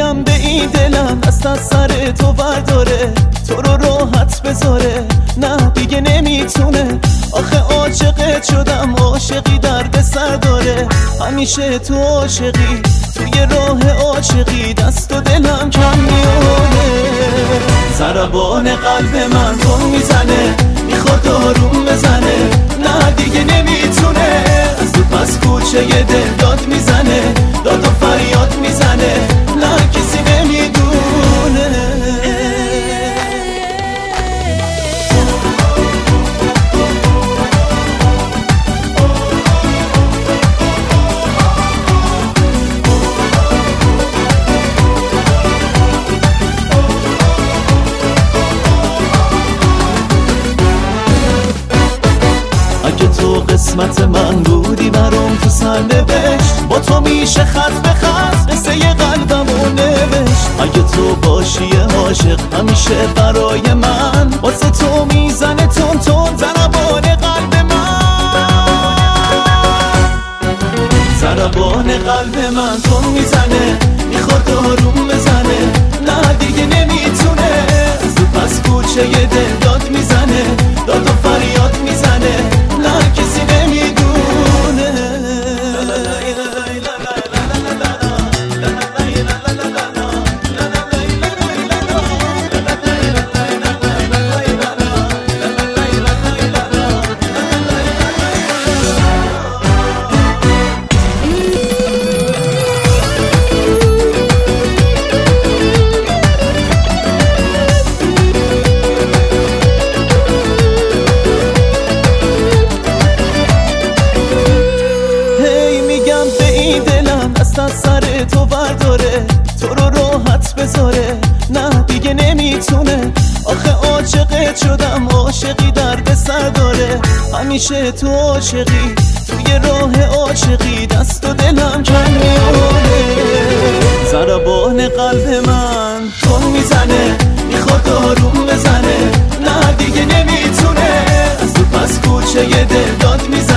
میگم به این دلم دست از سر تو برداره، تو رو راحت بذاره، نه دیگه نمیتونه. آخه عاشقت شدم، عاشقی درد سر داره، همیشه تو عاشقی، توی راه عاشقی دست و دلم کم میاره. ضربان قلب من تون میزنه، میخواد آروم بزنه، نه دیگه نمیتونه. از تو پس کوچه یه دل داد میزنه، داد و فریاد میزنه، نه کسی نمیدونه. اگه تو قسمت من بودی برام تو سرنوشت، با تو میشه خط به خط قصه قلبمو نوشت. اگه تو باشی عاشق همیشه برای من، واسه تو میزنه تون تون ضربان قلب من. ضربان قلب من تون میزنه، میخواد آروم بزنه، نه دیگه نمیتونه. از تو پس کوچه یه دل داد میزنه، داد و فریاد میزنه، نه کسی نمیدونه. دست از سر تو برداره، تو رو راحت بذاره، نه دیگه نمیتونه. آخه عاشقت شدم، عاشقی درد سر داره، همیشه تو عاشقی، توی راه عاشقی دست و دلم کم میاره. ضربان قلب من تون میزنه، میخواد آروم بزنه، نه دیگه نمیتونه. از تو پس کوچه یه دل داد میزنه،